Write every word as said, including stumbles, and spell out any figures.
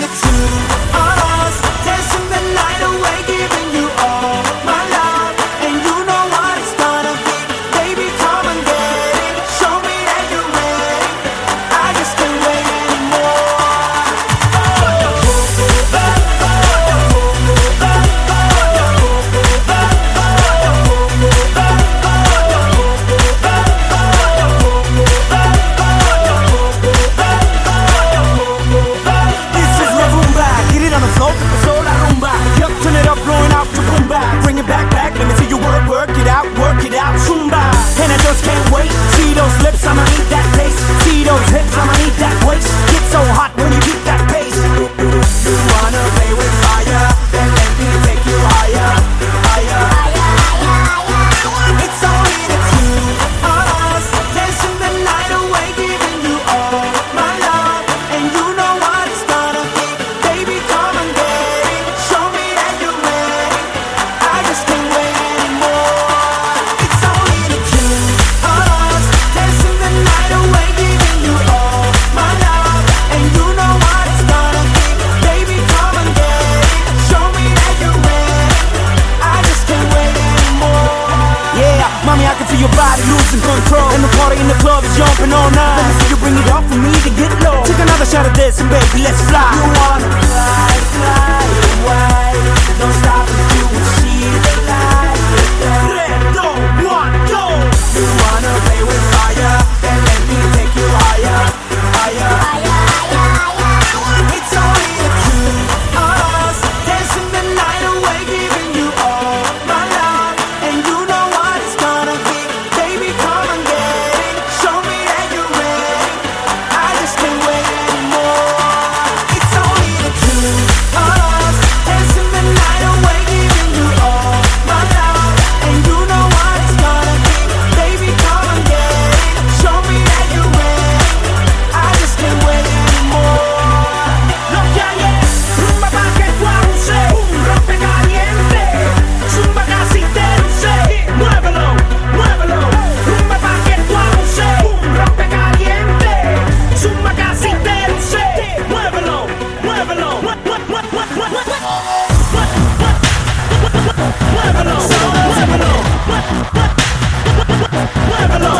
the two of us, dancing the night away, giving you all my love. And you know what it's gonna be. Baby, come and get it. Show me that you're ready. I just can't wait anymore. Bring it back, back, let me see you work, work it out, work it out, Zumba. And I just can't wait, see those lips, I'ma need that taste. See those hips, I'ma need that waist. Get so hot when you keep that pace. You wanna play with fire, then let me take you higher, higher, higher, higher. It's only the two of us, dancing the night away, giving you all my love. And you know what it's gonna be. Baby, come and get it. Show me that you're ready. I just can't wait anymore. It's only the two of us, dancing the night away, giving you all my love. And you know what it's gonna be. Baby, come and get it. Show me that you're ready. I just can't wait anymore. Yeah, mommy, I can feel your body losing control, and the party in the club is jumping all night. Let me see you bring it up for me to get low. Take another shot of this and baby, let's fly. You wanna fly, fly away. Don't stop until we see the light. Three, two, one, go. You wanna play with fire, then let me take you higher, higher, higher, higher, higher. It's only the two of us, dancing the night away, giving you all my love. And you know what it's gonna be. Baby, come and get it. Show me that you're ready. I just can't wait anymore. It's only the two of us, dancing the night away, giving you all my love. And you know what it's gonna be. Baby, come and get it. Show me that you're ready. I just can't wait anymore. Lo que hay es rumba pa' que tú abuses, un rompe caliente, zumba casi te luce. Muévelo, muévelo, rumba pa' que tú abuses, un rompe caliente, zumba casi te luce. Muévelo, muévelo, muévelo, muévelo, muévelo.